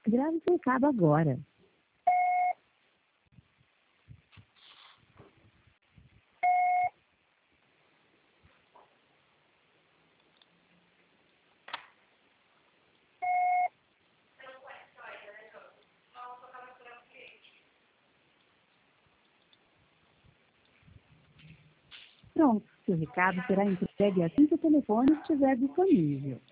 Grave seu recado agora. Pronto, seu recado será entregue assim que o telefone estiver disponível.